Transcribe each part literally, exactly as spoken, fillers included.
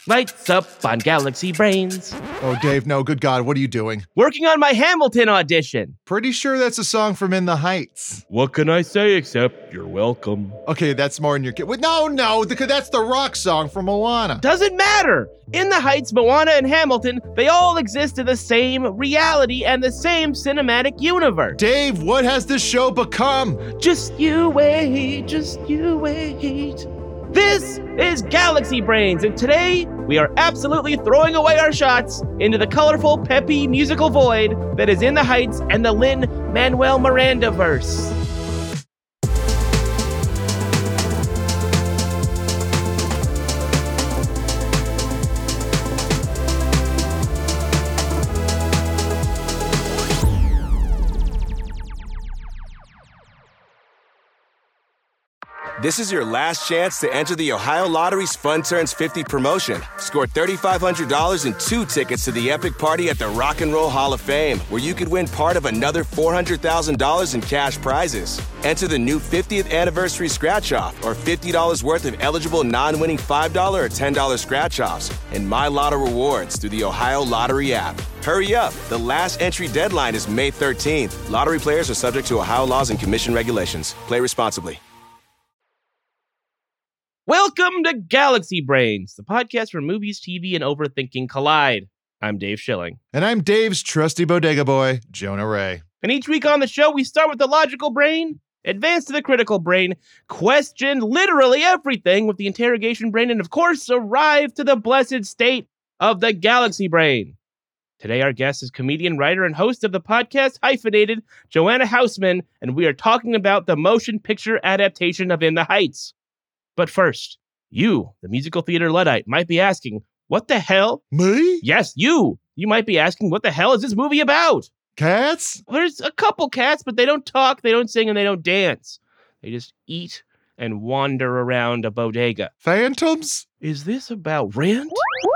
Lights up on Galaxy Brains. Oh, Dave, no, good God, what are you doing? Working on my Hamilton audition. Pretty sure that's a song from In the Heights. What can I say except you're welcome? Okay, that's more in your kid. No, no, because that's the rock song from Moana. Doesn't matter. In the Heights, Moana, and Hamilton, they all exist in the same reality and the same cinematic universe. Dave, what has this show become? Just you wait, just you wait. This is Galaxy Brains, and today we are absolutely throwing away our shots into the colorful, peppy musical void that is In the Heights and the Lin-Manuel Miranda-verse. This is your last chance to enter the Ohio Lottery's Fun Turns fifty promotion. Score three thousand five hundred dollars and two tickets to the epic party at the Rock and Roll Hall of Fame, where you could win part of another four hundred thousand dollars in cash prizes. Enter the new fiftieth anniversary scratch-off or fifty dollars worth of eligible non-winning five dollars or ten dollars scratch-offs and My Lotto rewards through the Ohio Lottery app. Hurry up. The last entry deadline is May thirteenth. Lottery players are subject to Ohio laws and commission regulations. Play responsibly. Welcome to Galaxy Brains, the podcast where movies, T V, and overthinking collide. I'm Dave Schilling. And I'm Dave's trusty bodega boy, Jonah Ray. And each week on the show, we start with the logical brain, advance to the critical brain, question literally everything with the interrogation brain, and of course, arrive to the blessed state of the Galaxy Brain. Today, our guest is comedian, writer, and host of the podcast Hyphenated, Joanna Hausman, and we are talking about the motion picture adaptation of In the Heights. But first, you, the musical theater Luddite, might be asking, what the hell? Me? Yes, you. You might be asking, what the hell is this movie about? Cats? Well, there's a couple cats, but they don't talk, they don't sing, and they don't dance. They just eat and wander around a bodega. Phantoms? Is this about rent?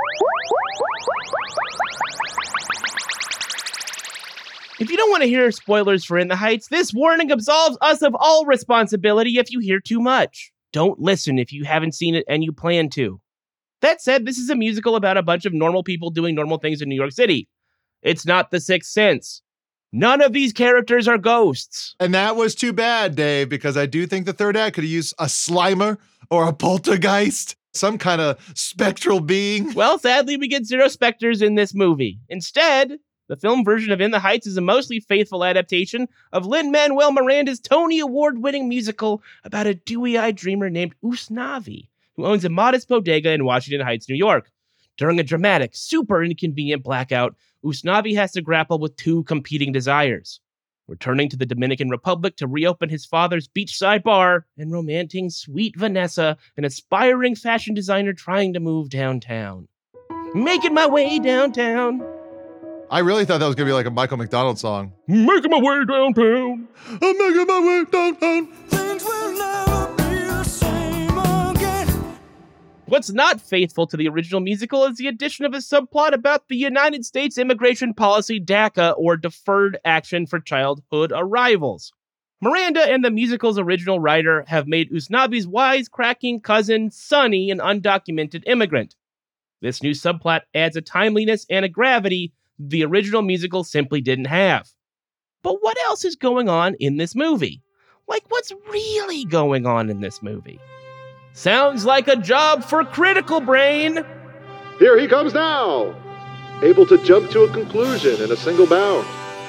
If you don't want to hear spoilers for In the Heights, this warning absolves us of all responsibility if you hear too much. Don't listen if you haven't seen it and you plan to. That said, this is a musical about a bunch of normal people doing normal things in New York City. It's not The Sixth Sense. None of these characters are ghosts. And that was too bad, Dave, because I do think the third act could have used a Slimer or a poltergeist, some kind of spectral being. Well, sadly, we get zero specters in this movie. Instead, the film version of In the Heights is a mostly faithful adaptation of Lin-Manuel Miranda's Tony Award-winning musical about a dewy-eyed dreamer named Usnavi, who owns a modest bodega in Washington Heights, New York. During a dramatic, super inconvenient blackout, Usnavi has to grapple with two competing desires: returning to the Dominican Republic to reopen his father's beachside bar, and romancing sweet Vanessa, an aspiring fashion designer trying to move downtown. Making my way downtown. I really thought that was going to be like a Michael McDonald song. Making my way downtown. I'm making my way downtown. Things will never be the same again. What's not faithful to the original musical is the addition of a subplot about the United States immigration policy DACA, or Deferred Action for Childhood Arrivals. Miranda and the musical's original writer have made Usnavi's wisecracking cousin Sonny an undocumented immigrant. This new subplot adds a timeliness and a gravity the original musical simply didn't have. But what else is going on in this movie? Like, what's really going on in this movie? Sounds like a job for Critical Brain. Here he comes now, able to jump to a conclusion in a single bound.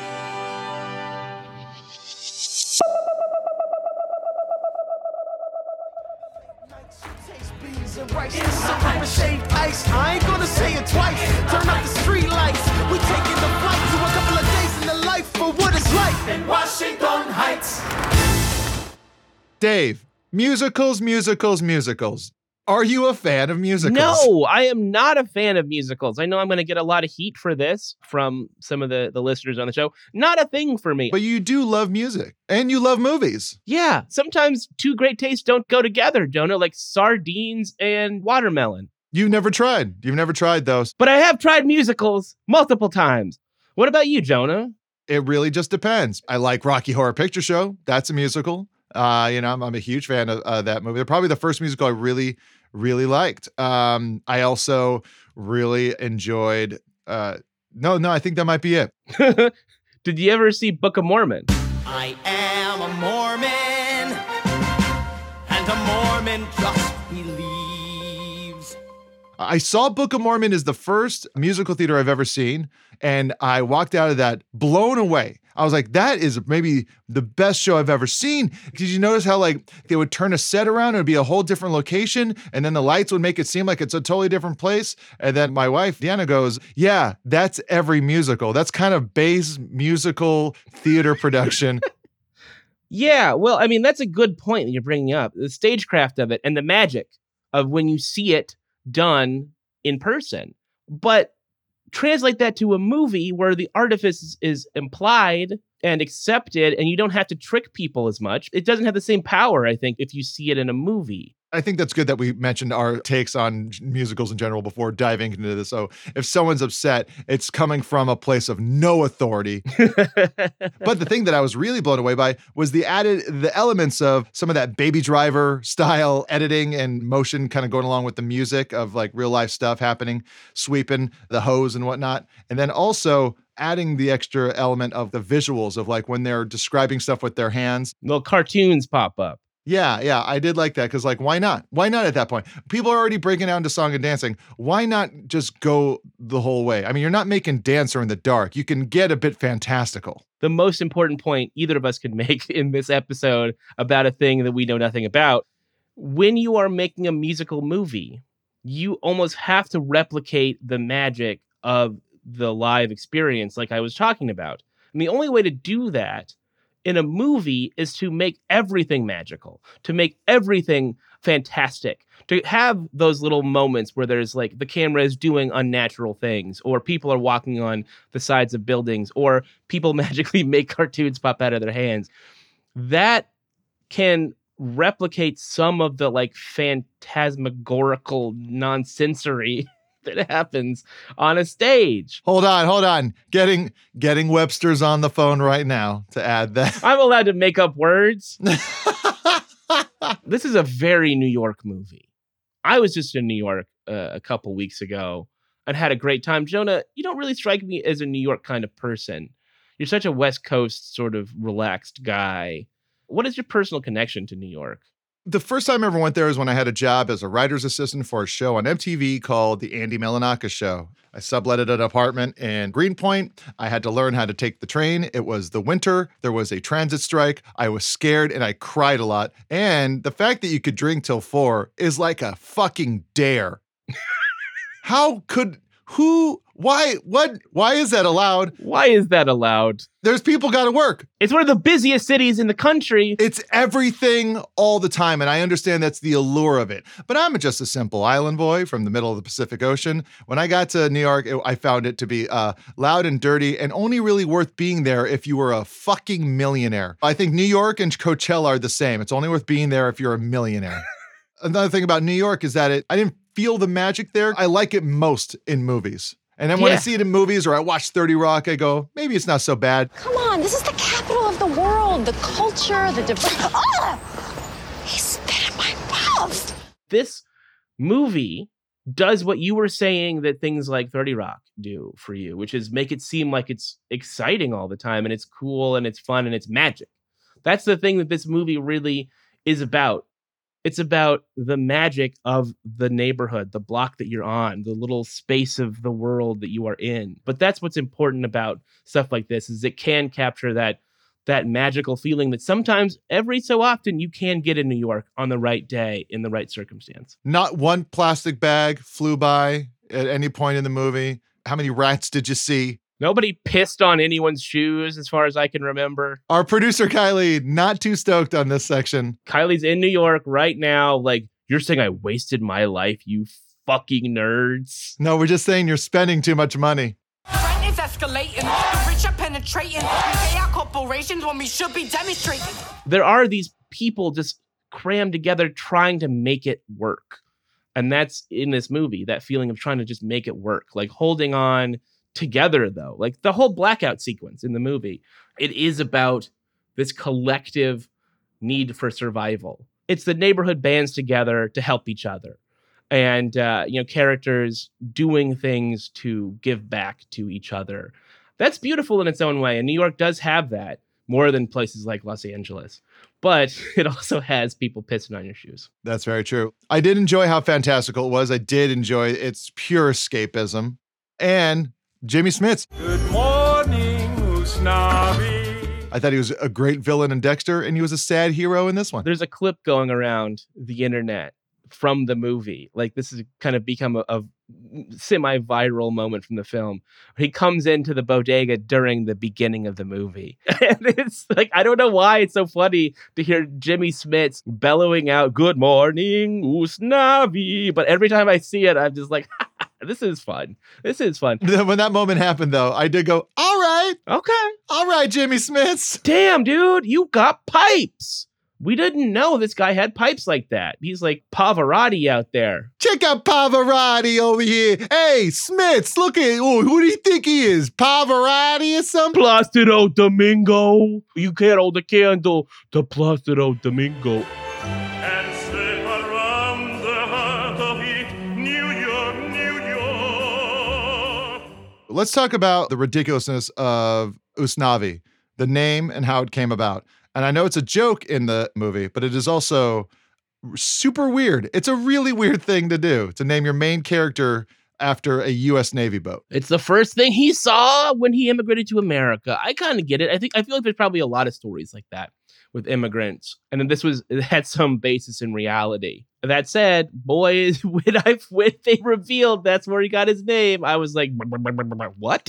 I ain't gonna say it twice. Turn up the street lights. We taking the flight to a couple of days in the life for what it's like in Washington Heights. Dave, musicals, musicals, musicals. Are you a fan of musicals? No, I am not a fan of musicals. I know I'm going to get a lot of heat for this from some of the, the listeners on the show. Not a thing for me. But you do love music, and you love movies. Yeah, sometimes two great tastes don't go together, Jonah, like sardines and watermelon. You've never tried. You've never tried those. But I have tried musicals multiple times. What about you, Jonah? It really just depends. I like Rocky Horror Picture Show. That's a musical. Uh, you know, I'm, I'm a huge fan of uh, that movie. They're probably the first musical I really, really liked. Um, I also really enjoyed. Uh, no, no, I think that might be it. Did you ever see Book of Mormon? I am a Mormon, and a Mormon just believes. I saw Book of Mormon as the first musical theater I've ever seen, and I walked out of that blown away. I was like, that is maybe the best show I've ever seen. Did you notice how like they would turn a set around and it'd be a whole different location, and then the lights would make it seem like it's a totally different place? And then my wife, Deanna, goes, yeah, that's every musical. That's kind of base musical theater production. Yeah, well, I mean, that's a good point that you're bringing up. The stagecraft of it and the magic of when you see it done in person. But translate that to a movie where the artifice is implied and accepted, and you don't have to trick people as much. It doesn't have the same power, I think, if you see it in a movie. I think that's good that we mentioned our takes on musicals in general before diving into this. So if someone's upset, it's coming from a place of no authority. But the thing that I was really blown away by was the added, the elements of some of that Baby Driver style editing and motion kind of going along with the music of like real life stuff happening, sweeping the hose and whatnot. And then also adding the extra element of the visuals of like when they're describing stuff with their hands. Little cartoons pop up. Yeah, yeah, I did like that because, like, why not? Why not at that point? People are already breaking down to song and dancing. Why not just go the whole way? I mean, you're not making Dancer in the Dark. You can get a bit fantastical. The most important point either of us could make in this episode about a thing that we know nothing about. When you are making a musical movie, you almost have to replicate the magic of the live experience like I was talking about. And the only way to do that in a movie is to make everything magical, to make everything fantastic, to have those little moments where there's like the camera is doing unnatural things, or people are walking on the sides of buildings, or people magically make cartoons pop out of their hands. That can replicate some of the like phantasmagorical nonsensory that happens on a stage. Hold on, hold on. Getting getting Webster's on the phone right now to add that. I'm allowed to make up words. This is a very New York movie. I was just in New York uh, a couple weeks ago and had a great time. Jonah, you don't really strike me as a New York kind of person. You're such a West Coast sort of relaxed guy. What is your personal connection to New York? The first time I ever went there was when I had a job as a writer's assistant for a show on M T V called The Andy Melanaka Show. I subletted an apartment in Greenpoint. I had to learn how to take the train. It was the winter. There was a transit strike. I was scared and I cried a lot. And the fact that you could drink till four is like a fucking dare. How could, who, why, what, why is that allowed? Why is that allowed? There's people got to work. It's one of the busiest cities in the country. It's everything all the time, and I understand that's the allure of it. But I'm just a simple island boy from the middle of the Pacific Ocean. When I got to New York, it, I found it to be uh, loud and dirty and only really worth being there if you were a fucking millionaire. I think New York and Coachella are the same. It's only worth being there if you're a millionaire. Another thing about New York is that it, I didn't feel the magic there. I like it most in movies. And then when Yeah. I see it in movies or I watch thirty Rock, I go, maybe it's not so bad. Come on, this is the capital of the world. The culture, the diversity. Oh! He spit in my mouth. This movie does what you were saying that things like thirty Rock do for you, which is make it seem like it's exciting all the time and it's cool and it's fun and it's magic. That's the thing that this movie really is about. It's about the magic of the neighborhood, the block that you're on, the little space of the world that you are in. But that's what's important about stuff like this, is it can capture that that magical feeling that sometimes, every so often, you can get in New York on the right day in the right circumstance. Not one plastic bag flew by at any point in the movie. How many rats did you see? Nobody pissed on anyone's shoes, as far as I can remember. Our producer, Kylie, not too stoked on this section. Kylie's in New York right now. Like, you're saying I wasted my life, you fucking nerds. No, we're just saying you're spending too much money. Rent is escalating. The rich are penetrating. We pay our corporations when we should be demonstrating. There are these people just crammed together trying to make it work. And that's in this movie, that feeling of trying to just make it work, like holding on together, though. Like the whole blackout sequence in the movie, it is about this collective need for survival. It's the neighborhood bands together to help each other. and uh, you know, characters doing things to give back to each other. That's beautiful in its own way, and New York does have that more than places like Los Angeles. But it also has people pissing on your shoes. That's very true. I did enjoy how fantastical it was. I did enjoy its pure escapism. And Jimmy Smits. Good morning, Usnavi. I thought he was a great villain in Dexter, and he was a sad hero in this one. There's a clip going around the internet from the movie. Like, this has kind of become a, a semi-viral moment from the film. He comes into the bodega during the beginning of the movie. And it's like, I don't know why it's so funny to hear Jimmy Smits bellowing out, "Good morning, Usnavi." But every time I see it, I'm just like, this is fun. This is fun. When that moment happened, though, I did go, all right. Okay. All right, Jimmy Smits. Damn, dude, you got pipes. We didn't know this guy had pipes like that. He's like Pavarotti out there. Check out Pavarotti over here. Hey, Smits, look at, oh, who do you think he is? Pavarotti or something? Placido Domingo. You can't hold a candle to Placido Domingo. And slip around the heart of it, New York, New York. Let's talk about the ridiculousness of Usnavi, the name and how it came about. And I know it's a joke in the movie, but it is also super weird. It's a really weird thing to do, to name your main character after a U S Navy boat. It's the first thing he saw when he immigrated to America. I kind of get it. I think I feel like there's probably a lot of stories like that with immigrants. And then this was, it had some basis in reality. That said, boys, when I when they revealed that's where he got his name, I was like, what?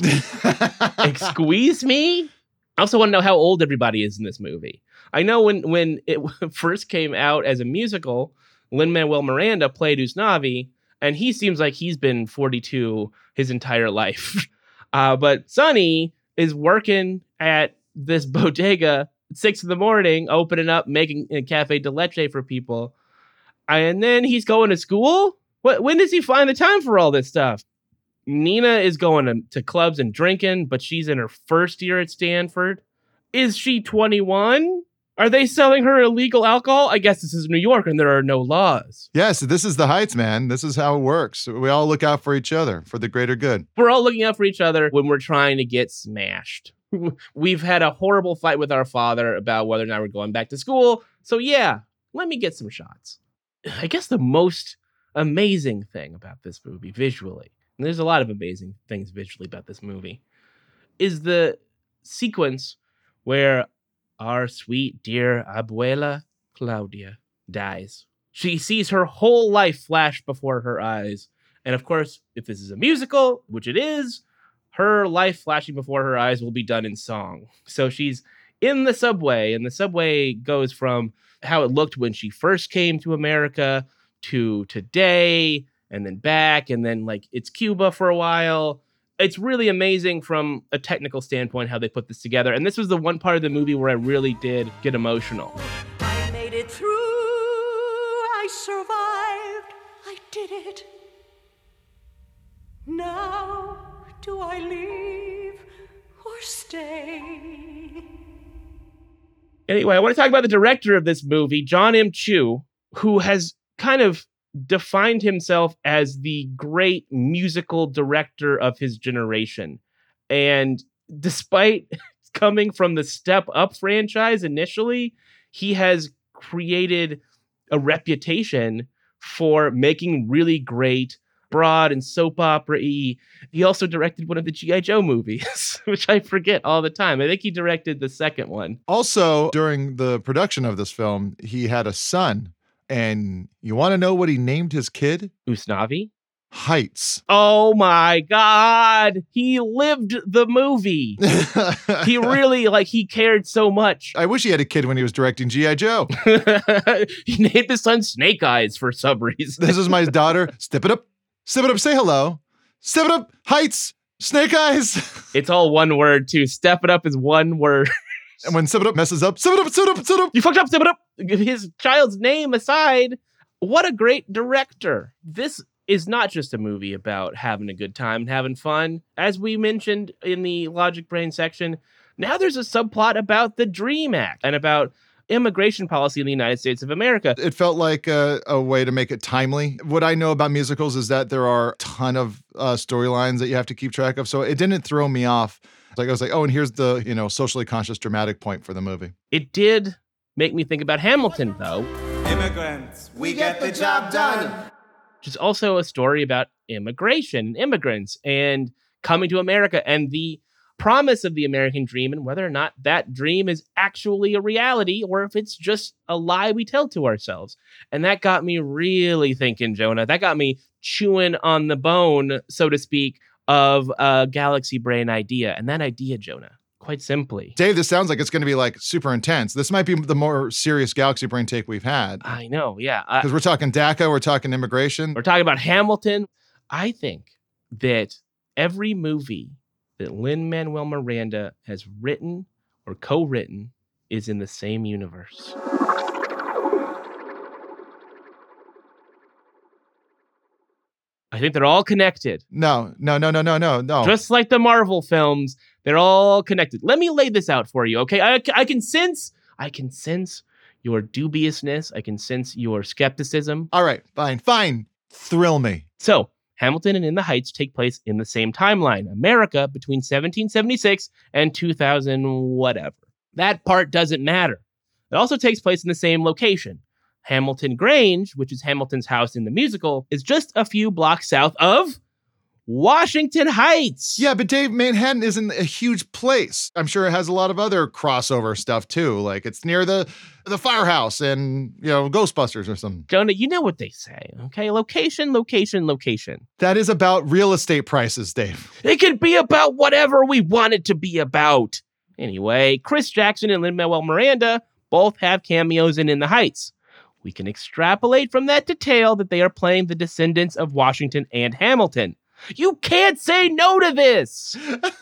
Excuse me? I also want to know how old everybody is in this movie. I know when, when it first came out as a musical, Lin-Manuel Miranda played Usnavi, and he seems like he's been forty-two his entire life. Uh, but Sonny is working at this bodega at six in the morning, opening up, making a cafe de leche for people. And then he's going to school? What? When does he find the time for all this stuff? Nina is going to, to clubs and drinking, but she's in her first year at Stanford. Is she twenty-one? Are they selling her illegal alcohol? I guess this is New York and there are no laws. Yes, this is the Heights, man. This is how it works. We all look out for each other, for the greater good. We're all looking out for each other when we're trying to get smashed. We've had a horrible fight with our father about whether or not we're going back to school. So yeah, let me get some shots. I guess the most amazing thing about this movie visually, and there's a lot of amazing things visually about this movie, is the sequence where our sweet, dear abuela, Claudia, dies. She sees her whole life flash before her eyes. And of course, if this is a musical, which it is, her life flashing before her eyes will be done in song. So she's in the subway, and the subway goes from how it looked when she first came to America to today, and then back, and then like it's Cuba for a while. It's really amazing from a technical standpoint how they put this together. And this was the one part of the movie where I really did get emotional. I made it through. I survived. I did it. Now, do I leave or stay? Anyway, I want to talk about the director of this movie, John M. Chu, who has kind of defined himself as the great musical director of his generation. And despite coming from the Step Up franchise initially, he has created a reputation for making really great broad and soap opera-y. He also directed one of the G I. Joe movies, which I forget all the time. I think he directed the second one. Also, during the production of this film, he had a son. And you want to know what he named his kid? Usnavi? Heights. Oh my God. He lived the movie. He really, like, he cared so much. I wish he had a kid when he was directing G I. Joe. He named his son Snake Eyes for some reason. This is my daughter. Step it up. Step it up. Say hello. Step it up. Heights. Snake Eyes. It's all one word, too. Step it up is one word. And when Step It Up messes up, Step It Up, Step It Up, Step It Up. You fucked up, Step It Up. His child's name aside, what a great director. This is not just a movie about having a good time and having fun. As we mentioned in the Logic Brain section, now there's a subplot about the Dream Act and about immigration policy in the United States of America. It felt like a, a way to make it timely. What I know about musicals is that there are a ton of uh, storylines that you have to keep track of. So it didn't throw me off. Like I was like, oh, and here's the, you know, socially conscious dramatic point for the movie. It did make me think about Hamilton, though. Immigrants, we get the job done. Which is also a story about immigration and immigrants and coming to America and the promise of the American dream and whether or not that dream is actually a reality or if it's just a lie we tell to ourselves. And that got me really thinking, Jonah. That got me chewing on the bone, so to speak, of a galaxy brain idea. And that idea, Jonah, quite simply. Dave, this sounds like it's going to be like super intense. This might be the more serious galaxy brain take we've had. I know, yeah. Because we're talking DACA, we're talking immigration. We're talking about Hamilton. I think that every movie that Lin-Manuel Miranda has written or co-written is in the same universe. I think they're all connected. No, no, no, no, no, no, no. Just like the Marvel films, they're all connected. Let me lay this out for you, okay? I, I can sense, I can sense your dubiousness. I can sense your skepticism. All right, fine, fine. Thrill me. So, Hamilton and In the Heights take place in the same timeline, America between seventeen seventy-six and two thousand whatever. That part doesn't matter. It also takes place in the same location. Hamilton Grange, which is Hamilton's house in the musical, is just a few blocks south of Washington Heights. Yeah, but Dave, Manhattan isn't a huge place. I'm sure it has a lot of other crossover stuff too. Like it's near the the firehouse and, you know, Ghostbusters or something. Jonah, you know what they say, okay? Location, location, location. That is about real estate prices, Dave. It can be about whatever we want it to be about. Anyway, Chris Jackson and Lin-Manuel Miranda both have cameos in In the Heights. We can extrapolate from that detail that they are playing the descendants of Washington and Hamilton. You can't say no to this.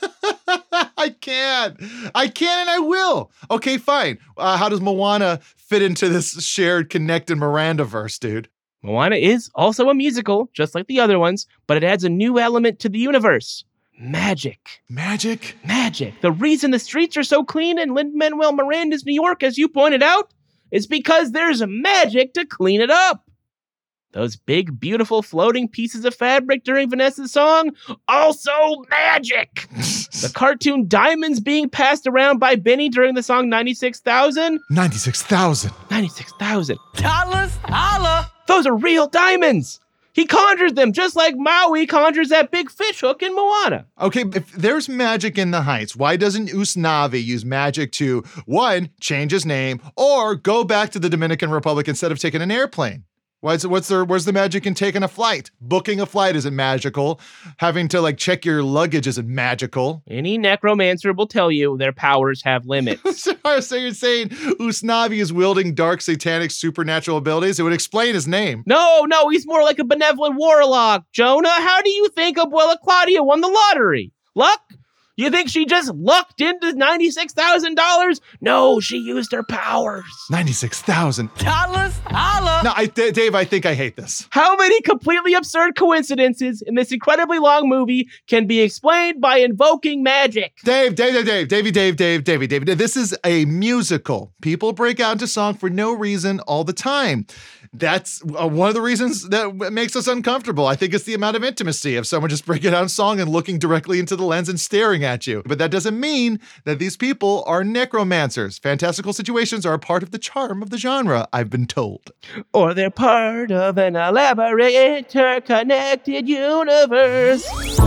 I can. I can and I will. Okay, fine. Uh, how does Moana fit into this shared connected Miranda-verse, dude? Moana is also a musical, just like the other ones, but it adds a new element to the universe. Magic. Magic? Magic. The reason the streets are so clean in Lin-Manuel Miranda's New York, as you pointed out, is because there's magic to clean it up. Those big, beautiful floating pieces of fabric during Vanessa's song, also magic. The cartoon diamonds being passed around by Benny during the song ninety-six thousand. ninety-six thousand. ninety-six thousand. Dollars, holla. Those are real diamonds. He conjured them just like Maui conjures that big fish hook in Moana. Okay, if there's magic in the Heights, why doesn't Usnavi use magic to, one, change his name, or go back to the Dominican Republic instead of taking an airplane? Why is it, what's there, where's the magic in taking a flight? Booking a flight isn't magical. Having to like check your luggage isn't magical. Any necromancer will tell you their powers have limits. So you're saying Usnavi is wielding dark, satanic, supernatural abilities? It would explain his name. No, no, he's more like a benevolent warlock. Jonah, how do you think Abuela Claudia won the lottery? Luck? You think she just lucked into ninety-six thousand dollars? No, she used her powers. ninety-six thousand. Dollars, holla. No, I, D- Dave, I think I hate this. How many completely absurd coincidences in this incredibly long movie can be explained by invoking magic? Dave, Dave, Dave, Dave, Davey, Dave, Dave, Davey, Dave. This is a musical. People break out into song for no reason all the time. That's uh, one of the reasons that makes us uncomfortable. I think it's the amount of intimacy of someone just breaking out in song and looking directly into the lens and staring at you. But that doesn't mean that these people are necromancers. Fantastical situations are a part of the charm of the genre, I've been told. Or they're part of an elaborate interconnected universe.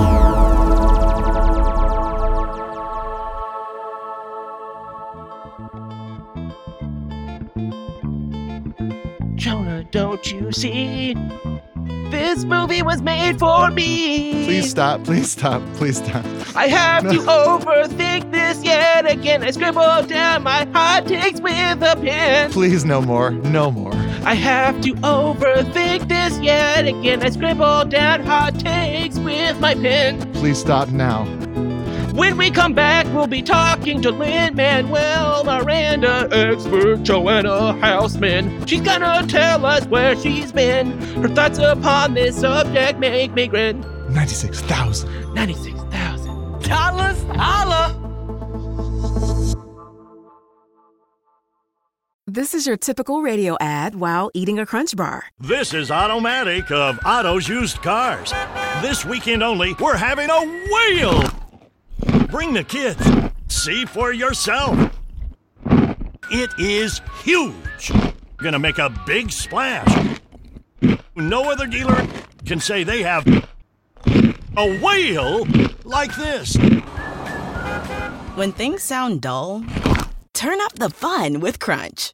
Jonah, don't you see? This movie was made for me. Please stop, please stop, please stop. I have no. to overthink this yet again. I scribble down my hot takes with a pen. Please, no more, no more. I have to overthink this yet again. I scribble down hot takes with my pen. Please stop now. When we come back, we'll be talking to Lin-Manuel Miranda, expert Joanna Houseman. She's gonna tell us where she's been. Her thoughts upon this subject make me grin. ninety-six thousand. ninety-six thousand. Dollars, holla. This is your typical radio ad while eating a Crunch Bar. This is Automatic of Otto's Used Cars. This weekend only, we're having a whale! Bring the kids. See for yourself. It is huge. Gonna make a big splash. No other dealer can say they have a whale like this. When things sound dull, turn up the fun with Crunch.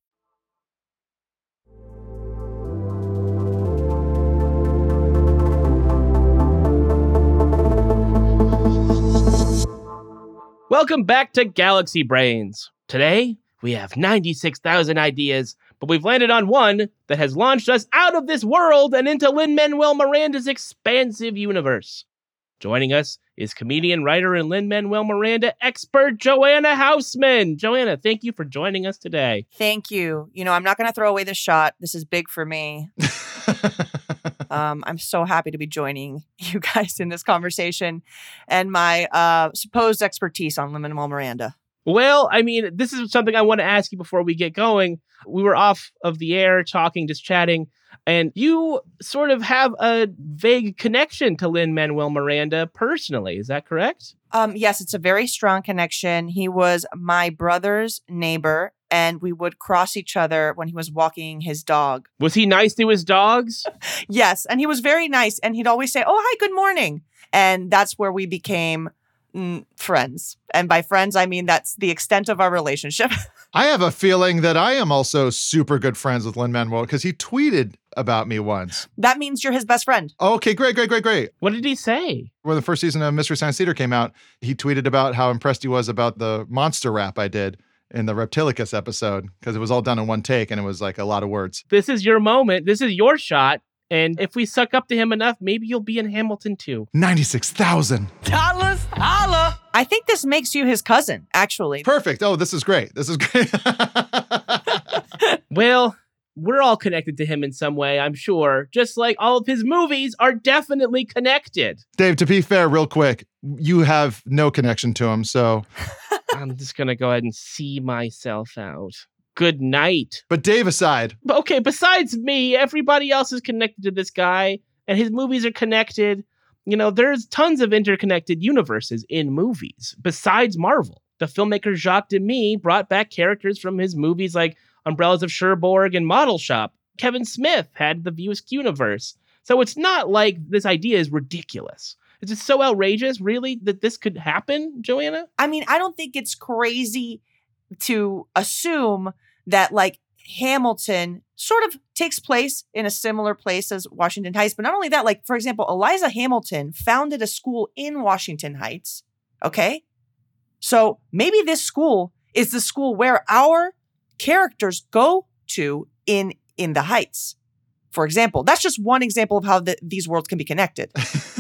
Welcome back to Galaxy Brains. Today, we have ninety-six thousand ideas, but we've landed on one that has launched us out of this world and into Lin-Manuel Miranda's expansive universe. Joining us is comedian, writer, and Lin-Manuel Miranda expert, Joanna Hausman. Joanna, thank you for joining us today. Thank you. You know, I'm not going to throw away this shot. This is big for me. um, I'm so happy to be joining you guys in this conversation and my uh, supposed expertise on Lin-Manuel Miranda. Well, I mean, this is something I want to ask you before we get going. We were off of the air talking, just chatting, and you sort of have a vague connection to Lin-Manuel Miranda personally. Is that correct? Um, yes, it's a very strong connection. He was my brother's neighbor, and we would cross each other when he was walking his dog. Was he nice to his dogs? Yes, and he was very nice, and he'd always say, "Oh, hi, good morning." And that's where we became mm, friends. And by friends, I mean that's the extent of our relationship. I have a feeling that I am also super good friends with Lin-Manuel because he tweeted about me once. That means you're his best friend. Okay, great, great, great, great. What did he say? When the first season of Mystery Science Theater came out, he tweeted about how impressed he was about the monster rap I did in the Reptilicus episode because it was all done in one take and it was like a lot of words. This is your moment. This is your shot. And if we suck up to him enough, maybe you'll be in Hamilton too. ninety-six thousand. Dollars, holla. I think this makes you his cousin, actually. Perfect. Oh, this is great. This is great. Well, we're all connected to him in some way, I'm sure. Just like all of his movies are definitely connected. Dave, to be fair, real quick, you have no connection to him, so... I'm just going to go ahead and see myself out. Good night. But Dave aside. Okay, besides me, everybody else is connected to this guy, and his movies are connected. You know, there's tons of interconnected universes in movies, besides Marvel. The filmmaker Jacques Demy brought back characters from his movies like Umbrellas of Cherbourg and Model Shop. Kevin Smith had the View Askew universe. So it's not like this idea is ridiculous. Is it so outrageous, really, that this could happen, Joanna? I mean, I don't think it's crazy to assume that, like, Hamilton sort of takes place in a similar place as Washington Heights. But not only that, like, for example, Eliza Hamilton founded a school in Washington Heights. Okay? So maybe this school is the school where our characters go to in, in the Heights. For example, that's just one example of how the, these worlds can be connected.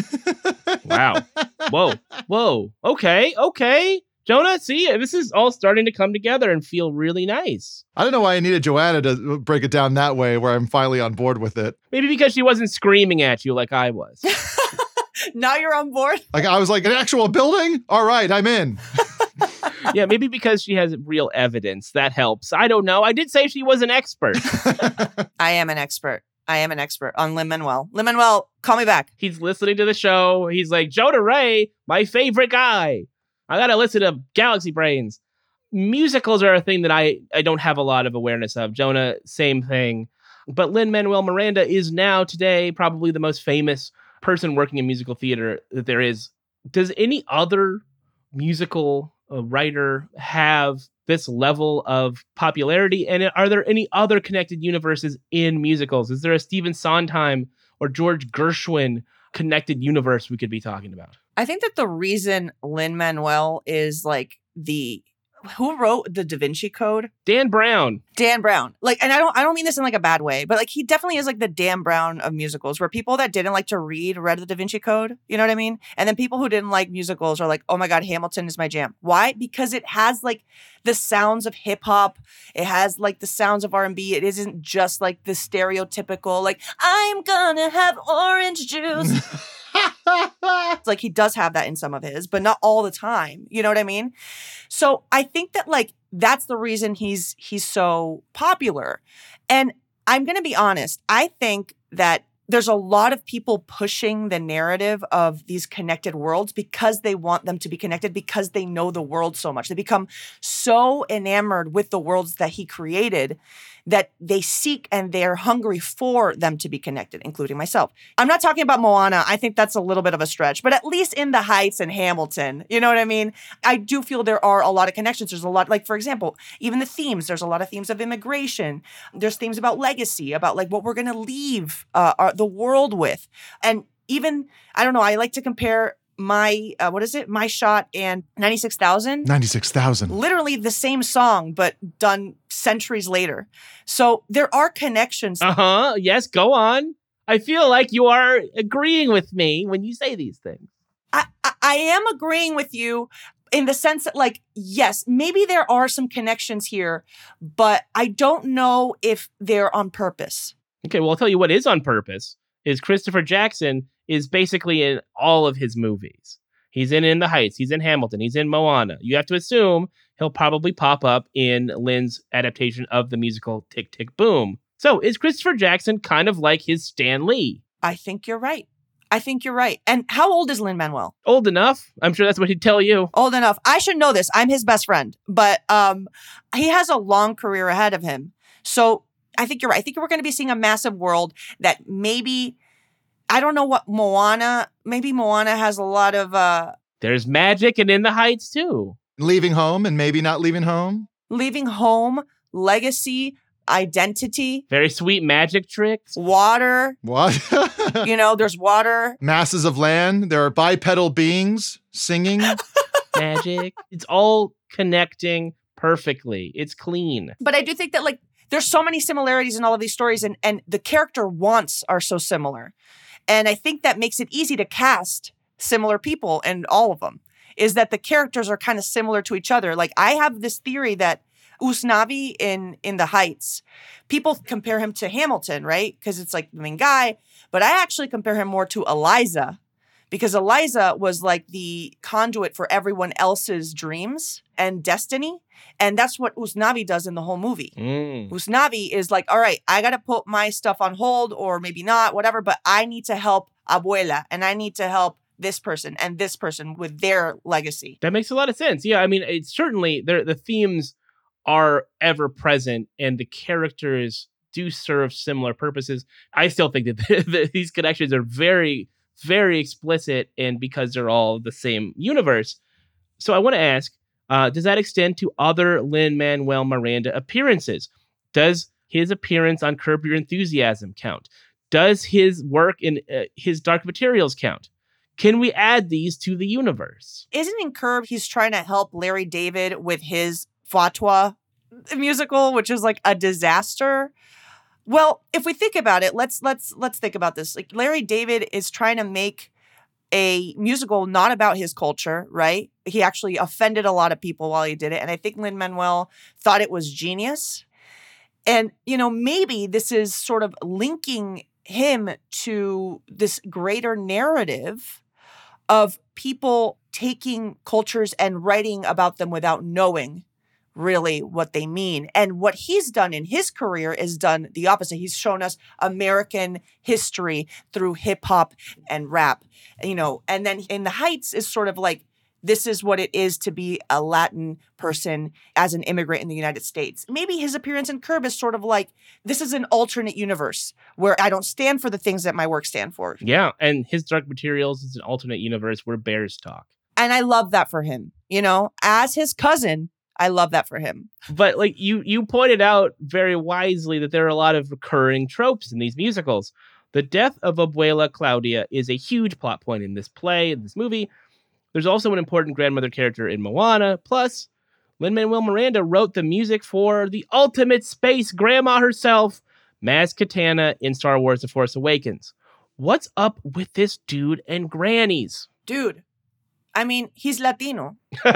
Wow. Whoa. Whoa. Okay. Okay. Jonah, see, this is all starting to come together and feel really nice. I don't know why I needed Joanna to break it down that way where I'm finally on board with it. Maybe because she wasn't screaming at you like I was. Now you're on board? Like I was like, an actual building? All right, I'm in. Yeah, maybe because she has real evidence. That helps. I don't know. I did say she was an expert. I am an expert. I am an expert on Lin-Manuel. Lin-Manuel, call me back. He's listening to the show. He's like, Jonah Ray, my favorite guy. I gotta listen to Galaxy Brains. Musicals are a thing that I, I don't have a lot of awareness of. Jonah, same thing. But Lin-Manuel Miranda is now today probably the most famous person working in musical theater that there is. Does any other musical uh, writer have this level of popularity? And are there any other connected universes in musicals? Is there a Stephen Sondheim or George Gershwin connected universe we could be talking about? I think that the reason Lin-Manuel is like the who wrote the Da Vinci Code? Dan Brown. Dan Brown. Like, and I don't I don't mean this in like a bad way, but like he definitely is like the Dan Brown of musicals, where people that didn't like to read read the Da Vinci Code. You know what I mean? And then people who didn't like musicals are like, oh my God, Hamilton is my jam. Why? Because it has like the sounds of hip hop. It has like the sounds of R and B. It isn't just like the stereotypical like I'm gonna have orange juice. It's like he does have that in some of his, but not all the time. You know what I mean? So I think that like that's the reason he's he's so popular. And I'm going to be honest. I think that there's a lot of people pushing the narrative of these connected worlds because they want them to be connected, because they know the world so much. They become so enamored with the worlds that he created that they seek and they're hungry for them to be connected, including myself. I'm not talking about Moana. I think that's a little bit of a stretch, but at least in The Heights and Hamilton, you know what I mean? I do feel there are a lot of connections. There's a lot, like, for example, even the themes, there's a lot of themes of immigration. There's themes about legacy, about like what we're going to leave uh, our, the world with. And even, I don't know, I like to compare my, uh, what is it? My Shot and ninety-six thousand. ninety-six thousand. Literally the same song, but done centuries later. So there are connections. Uh-huh. Yes, go on. I feel like you are agreeing with me when you say these things. I, I, I am agreeing with you in the sense that, like, yes, maybe there are some connections here, but I don't know if they're on purpose. Okay, well, I'll tell you what is on purpose is Christopher Jackson is basically in all of his movies. He's in In the Heights. He's in Hamilton. He's in Moana. You have to assume he'll probably pop up in Lin's adaptation of the musical Tick, Tick, Boom. So is Christopher Jackson kind of like his Stan Lee? I think you're right. I think you're right. And how old is Lin-Manuel? Old enough. I'm sure that's what he'd tell you. Old enough. I should know this. I'm his best friend. But um, he has a long career ahead of him. So I think you're right. I think we're going to be seeing a massive world that maybe... I don't know what Moana, maybe Moana has a lot of... Uh, There's magic and In the Heights, too. Leaving home and maybe not leaving home. Leaving home, legacy, identity. Very sweet magic tricks. Water. What? You know, there's water. Masses of land. There are bipedal beings singing. Magic. It's all connecting perfectly. It's clean. But I do think that, like, there's so many similarities in all of these stories, and, and the character wants are so similar. And I think that makes it easy to cast similar people in all of them, is that the characters are kind of similar to each other. Like, I have this theory that Usnavi in, in The Heights, people compare him to Hamilton, right? Because it's like the main guy. But I actually compare him more to Eliza, because Eliza was like the conduit for everyone else's dreams and destiny. And that's what Usnavi does in the whole movie. Mm. Usnavi is like, all right, I got to put my stuff on hold or maybe not, whatever, but I need to help Abuela and I need to help this person and this person with their legacy. That makes a lot of sense. Yeah, I mean, it's certainly, the themes are ever present and the characters do serve similar purposes. I still think that the, the, these connections are very, very explicit, and because they're all the same universe. So I want to ask, Uh, does that extend to other Lin-Manuel Miranda appearances? Does his appearance on Curb Your Enthusiasm count? Does his work in uh, his Dark Materials count? Can we add these to the universe? Isn't in Curb he's trying to help Larry David with his Fatwa musical, which is like a disaster? Well, if we think about it, let's let's let's think about this. Like, Larry David is trying to make a musical not about his culture, right? He actually offended a lot of people while he did it. And I think Lin-Manuel thought it was genius. And, you know, maybe this is sort of linking him to this greater narrative of people taking cultures and writing about them without knowing really what they mean. And what he's done in his career is done the opposite. He's shown us American history through hip hop and rap, you know, and then in The Heights is sort of like, this is what it is to be a Latin person as an immigrant in the United States. Maybe his appearance in Curb is sort of like, this is an alternate universe where I don't stand for the things that my work stand for. Yeah, and his Dark Materials is an alternate universe where bears talk. And I love that for him, you know, as his cousin. I love that for him. But like you you pointed out very wisely that there are a lot of recurring tropes in these musicals. The death of Abuela Claudia is a huge plot point in this play, in this movie. There's also an important grandmother character in Moana. Plus, Lin-Manuel Miranda wrote the music for the ultimate space grandma herself, Maz Kanata, in Star Wars The Force Awakens. What's up with this dude and grannies? Dude. I mean, he's Latino.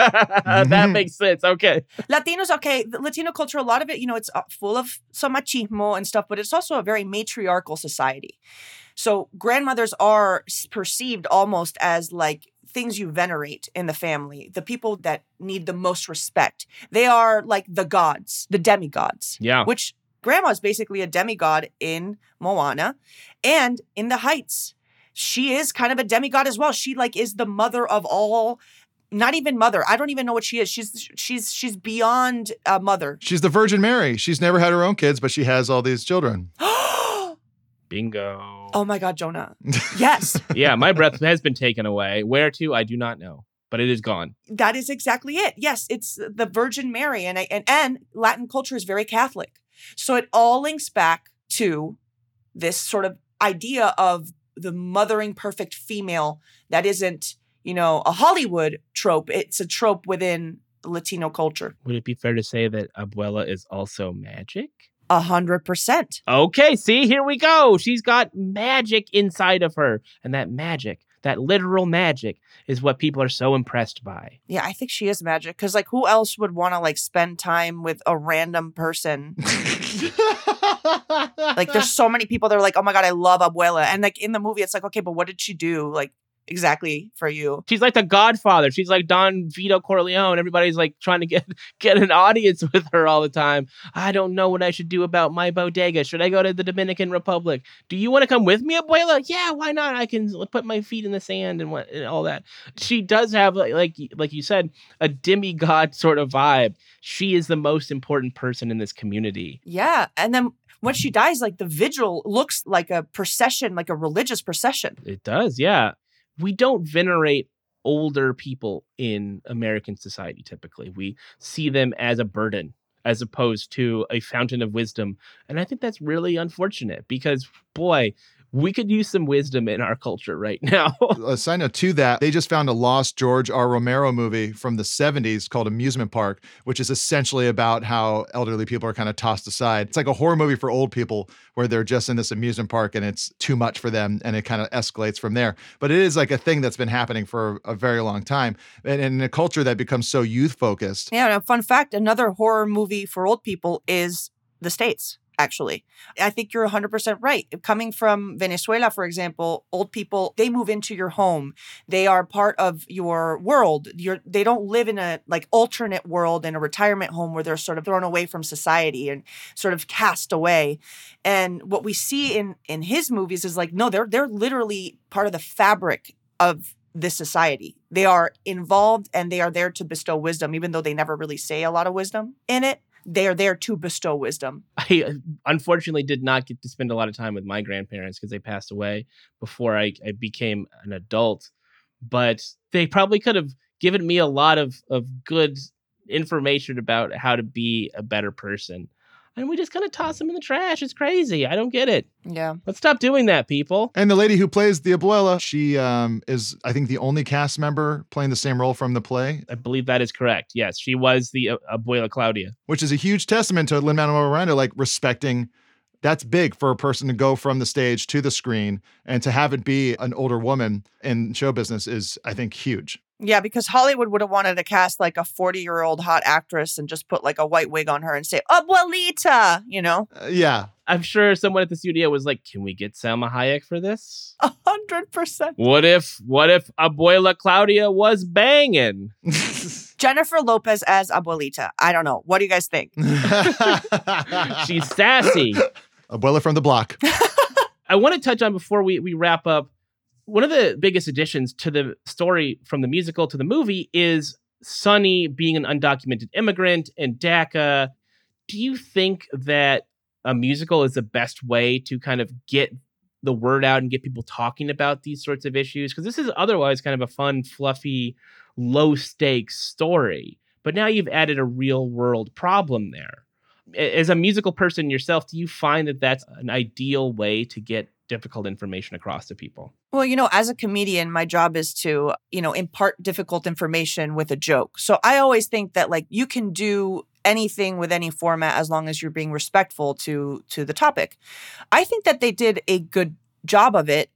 That makes sense. Okay. Latinos, okay. The Latino culture, a lot of it, you know, it's full of some machismo and stuff, but it's also a very matriarchal society. So grandmothers are s- perceived almost as like things you venerate in the family, the people that need the most respect. They are like the gods, the demigods. Yeah. Which grandma is basically a demigod in Moana and in the Heights. She is kind of a demigod as well. She like is the mother of all, not even mother. I don't even know what she is. She's she's she's beyond a mother. She's the Virgin Mary. She's never had her own kids, but she has all these children. Bingo. Oh my God, Jonah. Yes. Yeah, my breath has been taken away. Where to, I do not know, but it is gone. That is exactly it. Yes, it's the Virgin Mary. And, I, and, and Latin culture is very Catholic. So it all links back to this sort of idea of the mothering perfect female that isn't, you know, a Hollywood trope. It's a trope within Latino culture. Would it be fair to say that Abuela is also magic? A hundred percent. Okay, see, here we go. She's got magic inside of her. And that magic, that literal magic, is what people are so impressed by. Yeah, I think she is magic. Because, like, who else would want to, like, spend time with a random person? Like, there's so many people that are like, oh my God, I love Abuela. And, like, in the movie, it's like, okay, but what did she do? Like, exactly for you. She's like the Godfather. She's like Don Vito Corleone. Everybody's like trying to get get an audience with her all the time. I don't know what I should do about my bodega. Should I go to the Dominican Republic? Do you want to come with me, Abuela? Yeah, why not? I can put my feet in the sand and what and all that. She does have like like, like you said, a demigod sort of vibe. She is the most important person in this community. Yeah, and then when she dies, like the vigil looks like a procession, like a religious procession. It does, yeah. We don't venerate older people in American society typically. We see them as a burden as opposed to a fountain of wisdom. And I think that's really unfortunate because, boy, we could use some wisdom in our culture right now. A side note to that, they just found a lost George R. Romero movie from the seventies called Amusement Park, which is essentially about how elderly people are kind of tossed aside. It's like a horror movie for old people where they're just in this amusement park and it's too much for them and it kind of escalates from there. But it is like a thing that's been happening for a very long time. And in a culture that becomes so youth-focused. Yeah, and a fun fact, another horror movie for old people is The States. Actually, I think you're one hundred percent right. Coming from Venezuela, for example, old people, they move into your home. They are part of your world. You're, they don't live in a like alternate world in a retirement home where they're sort of thrown away from society and sort of cast away. And what we see in in his movies is like, no, they're they're literally part of the fabric of this society. They are involved and they are there to bestow wisdom, even though they never really say a lot of wisdom in it. They are there to bestow wisdom. I unfortunately did not get to spend a lot of time with my grandparents because they passed away before I, I became an adult. But they probably could have given me a lot of, of good information about how to be a better person. And we just kind of toss them in the trash. It's crazy. I don't get it. Yeah. Let's stop doing that, people. And the lady who plays the Abuela, she um, is, I think, the only cast member playing the same role from the play. I believe that is correct. Yes, she was the uh, Abuela Claudia. Which is a huge testament to Lin-Manuel Miranda, like respecting. That's big for a person to go from the stage to the screen and to have it be an older woman in show business is, I think, huge. Yeah, because Hollywood would have wanted to cast like a forty-year-old hot actress and just put like a white wig on her and say, Abuelita, you know? Uh, yeah. I'm sure someone at the studio was like, can we get Salma Hayek for this? A hundred percent. What if, what if Abuela Claudia was banging? Jennifer Lopez as Abuelita. I don't know. What do you guys think? She's sassy. Abuela from the block. I want to touch on before we, we wrap up. One of the biggest additions to the story from the musical to the movie is Sonny being an undocumented immigrant in DACA. Do you think that a musical is the best way to kind of get the word out and get people talking about these sorts of issues? Because this is otherwise kind of a fun, fluffy, low stakes story. But now you've added a real world problem there. As a musical person yourself, do you find that that's an ideal way to get difficult information across to people? Well, you know, as a comedian, my job is to, you know, impart difficult information with a joke. So I always think that like you can do anything with any format as long as you're being respectful to to the topic. I think that they did a good job of it.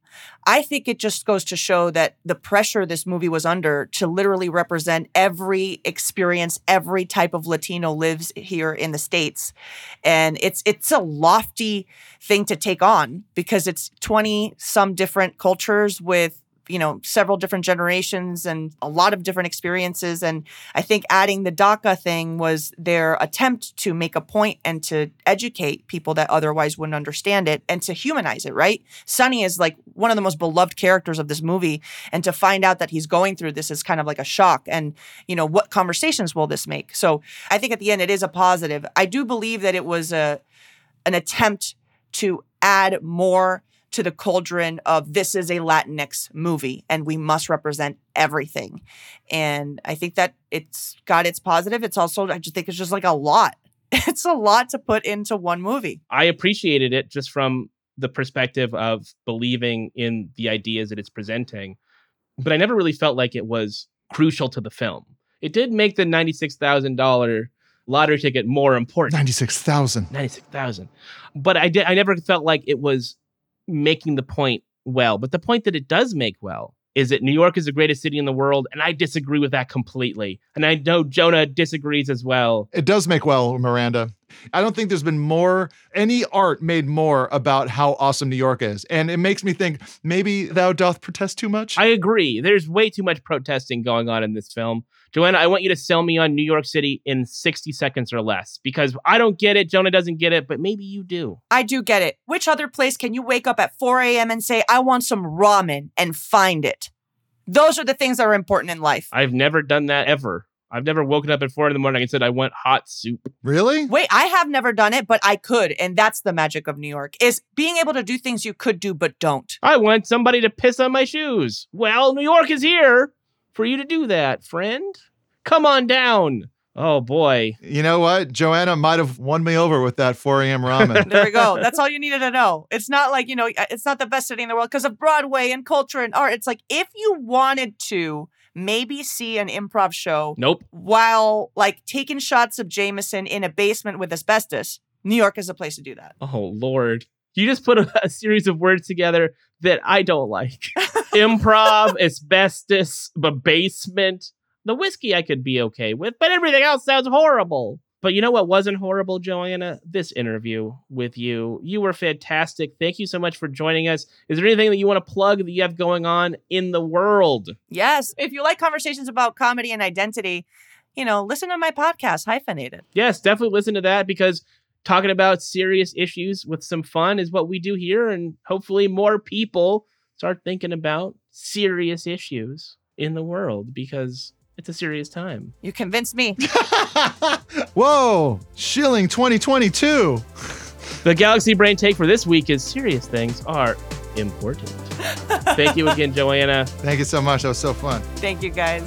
I think it just goes to show that the pressure this movie was under to literally represent every experience, every type of Latino lives here in the States. And it's it's a lofty thing to take on because it's twenty some different cultures with, you know, several different generations and a lot of different experiences. And I think adding the DACA thing was their attempt to make a point and to educate people that otherwise wouldn't understand it and to humanize it, right? Sonny is like one of the most beloved characters of this movie. And to find out that he's going through this is kind of like a shock. And, you know, what conversations will this make? So I think at the end, it is a positive. I do believe that it was a an attempt to add more to the cauldron of this is a Latinx movie and we must represent everything. And I think that it's got its positive. It's also, I just think it's just like a lot. It's a lot to put into one movie. I appreciated it just from the perspective of believing in the ideas that it's presenting. But I never really felt like it was crucial to the film. It did make the ninety-six thousand dollars lottery ticket more important. ninety-six thousand. ninety-six thousand. But I did I never felt like it was making the point well. But the point that it does make well is that New York is the greatest city in the world, and I disagree with that completely. And I know Jonah disagrees as well. It does make well, Miranda. I don't think there's been more, any art made more about how awesome New York is. And it makes me think maybe thou doth protest too much. I agree. There's way too much protesting going on in this film. Joanna, I want you to sell me on New York City in sixty seconds or less, because I don't get it. Jonah doesn't get it, but maybe you do. I do get it. Which other place can you wake up at four a.m. and say, I want some ramen and find it? Those are the things that are important in life. I've never done that ever. I've never woken up at four in the morning and said, I want hot soup. Really? Wait, I have never done it, but I could. And that's the magic of New York, is being able to do things you could do, but don't. I want somebody to piss on my shoes. Well, New York is here for you to do that, friend. Come on down. Oh, boy. You know what? Joanna might have won me over with that four a.m. ramen. There we go. That's all you needed to know. It's not like, you know, it's not the best city in the world because of Broadway and culture and art. It's like if you wanted to maybe see an improv show. Nope. While like taking shots of Jameson in a basement with asbestos, New York is a place to do that. Oh, Lord. You just put a, a series of words together that I don't like. Improv, asbestos, but basement. The whiskey I could be okay with, but everything else sounds horrible. But you know what wasn't horrible, Joanna? This interview with you. You were fantastic. Thank you so much for joining us. Is there anything that you want to plug that you have going on in the world? Yes. If you like conversations about comedy and identity, you know, listen to my podcast, Hyphenated. Yes, definitely listen to that, because talking about serious issues with some fun is what we do here. And hopefully more people start thinking about serious issues in the world, because it's a serious time. You convinced me. Whoa, Schilling twenty twenty-two. The Galaxy Brain take for this week is serious things are important. Thank you again, Joanna. Thank you so much. That was so fun. Thank you, guys.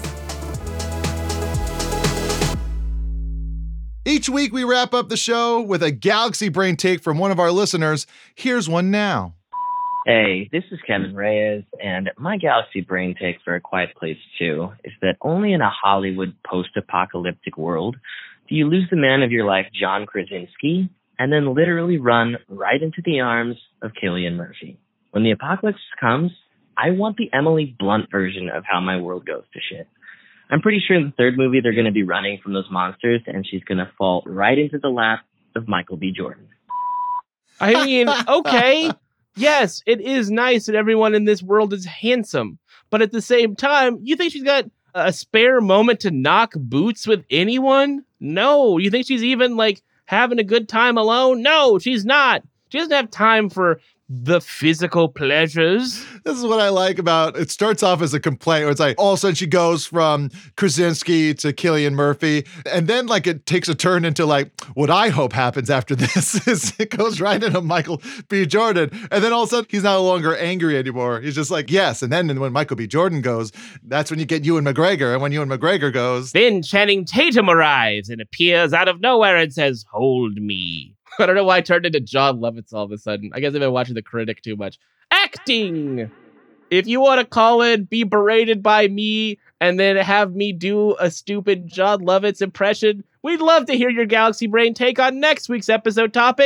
Each week we wrap up the show with a Galaxy Brain take from one of our listeners. Here's one now. Hey, this is Kevin Reyes, and my Galaxy Brain take for A Quiet Place two is that only in a Hollywood post-apocalyptic world do you lose the man of your life, John Krasinski, and then literally run right into the arms of Cillian Murphy. When the apocalypse comes, I want the Emily Blunt version of how my world goes to shit. I'm pretty sure in the third movie they're going to be running from those monsters, and she's going to fall right into the lap of Michael B. Jordan. I mean, okay. Yes, it is nice that everyone in this world is handsome, but at the same time, you think she's got a spare moment to knock boots with anyone? No. You think she's even, like, having a good time alone? No, she's not. She doesn't have time for the physical pleasures. This is what I like about it. Starts off as a complaint where it's like all of a sudden she goes from Krasinski to Cillian Murphy, and then like it takes a turn into like what I hope happens after this is it goes right into Michael B. Jordan, and then all of a sudden he's no longer angry anymore. He's just like yes, and then when Michael B. Jordan goes, that's when you get Ewan McGregor, and when Ewan McGregor goes, then Channing Tatum arrives and appears out of nowhere and says, "Hold me." I don't know why I turned into John Lovitz all of a sudden. I guess I've been watching The Critic too much. Acting! If you want to call in, be berated by me, and then have me do a stupid John Lovitz impression, we'd love to hear your Galaxy Brain take on next week's episode topic.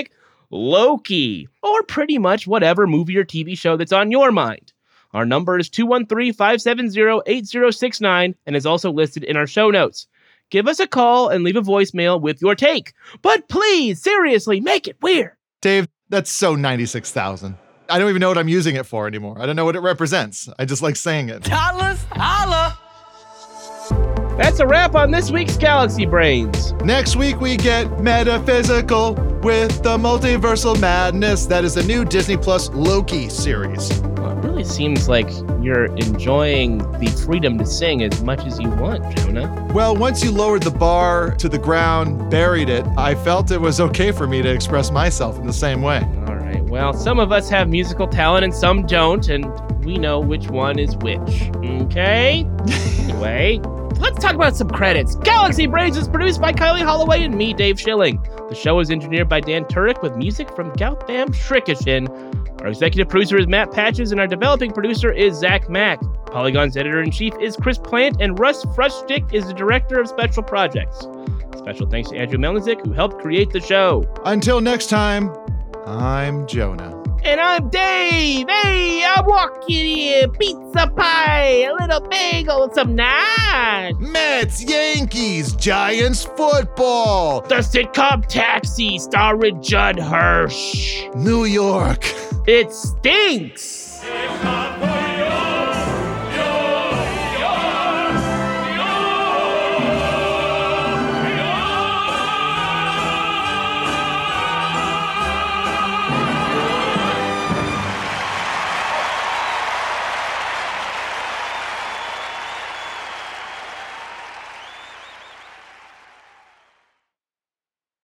Loki, or pretty much whatever movie or T V show that's on your mind. Our number is two one three, five seven zero, eight zero six nine and is also listed in our show notes. Give us a call and leave a voicemail with your take. But please, seriously, make it weird. Dave, that's so ninety-six thousand. I don't even know what I'm using it for anymore. I don't know what it represents. I just like saying it. Toddlers, holla! That's a wrap on this week's Galaxy Brains. Next week we get Metaphysical with the Multiversal Madness. That is a new Disney Plus Loki series. Well, it really seems like you're enjoying the freedom to sing as much as you want, Jonah. Well, once you lowered the bar to the ground, buried it, I felt it was okay for me to express myself in the same way. All right. Well, some of us have musical talent and some don't, and we know which one is which. Okay? Anyway, let's talk about some credits. Galaxy Brains is produced by Kylie Holloway and me, Dave Schilling. The show is engineered by Dan Turek with music from Gautam Shrikishin. Our executive producer is Matt Patches, and our developing producer is Zach Mack. Polygon's editor-in-chief is Chris Plant, and Russ Frushtick is the director of special projects. Special thanks to Andrew Melnizik, who helped create the show. Until next time, I'm Jonah. And I'm Dave. Hey, I'm walking here. Pizza pie, a little bagel, some nice. Mets, Yankees, Giants football. The sitcom Taxi, starring Judd Hirsch. New York. It stinks.